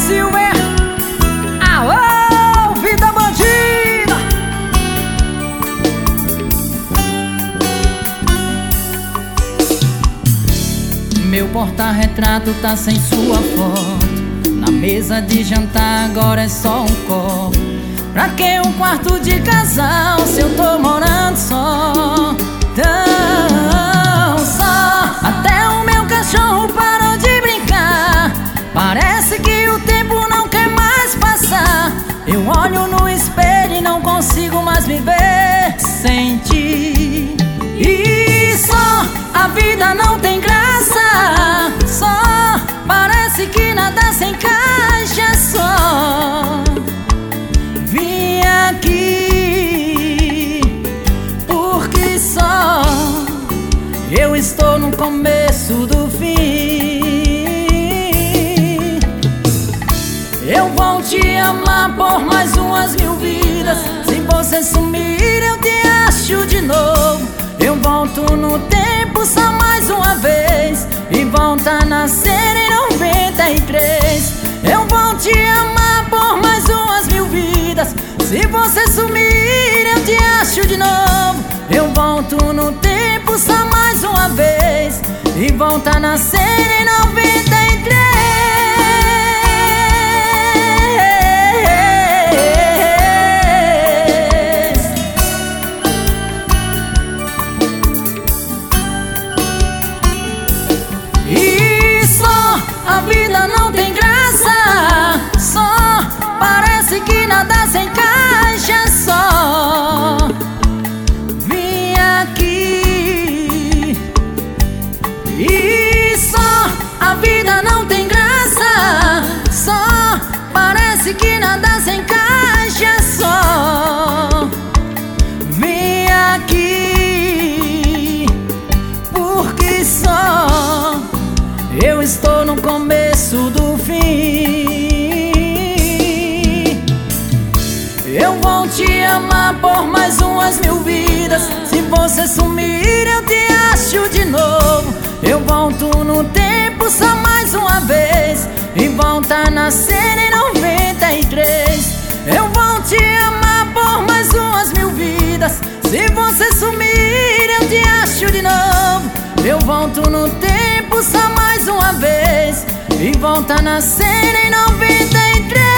Silver. Alô, vida bandida. Meu porta-retrato tá sem sua foto. Na mesa de jantar agora é só um copo. Pra que um quarto de casal se eu tô morando só? Tão só. Até o meu cachorro parou de brincar. Parece que o tempo não quer mais passar. Eu olho no espelho e não consigo mais viver sem ti. E só, a vida não tem graça. Só, parece que nada se encaixa. Só vim aqui porque só eu estou no começo do fim. Eu vou te amar por mais umas 1000 vidas. Se você sumir eu te acho de novo. Eu volto no tempo só mais uma vez e volto a nascer em 93. Eu vou te amar por mais umas 1000 vidas. Se você sumir eu te acho de novo. Eu volto no tempo só mais uma vez e volto a nascer em 93. E só, a vida não tem graça. Só, parece que nada se encaixa. Só vim aqui. E só, a vida não tem graça. Só, parece que nada se encaixa. Só vim aqui porque só eu estou no começo do fim. Eu vou te amar por mais umas 1000 vidas. Se você sumir eu te acho de novo. Eu volto no tempo só mais uma vez e volto a nascer em 93. Eu vou te amar por mais umas 1000 vidas. Se você sumir eu te acho de novo. Eu volto no tempo só mais uma vez e volto a nascer em 93.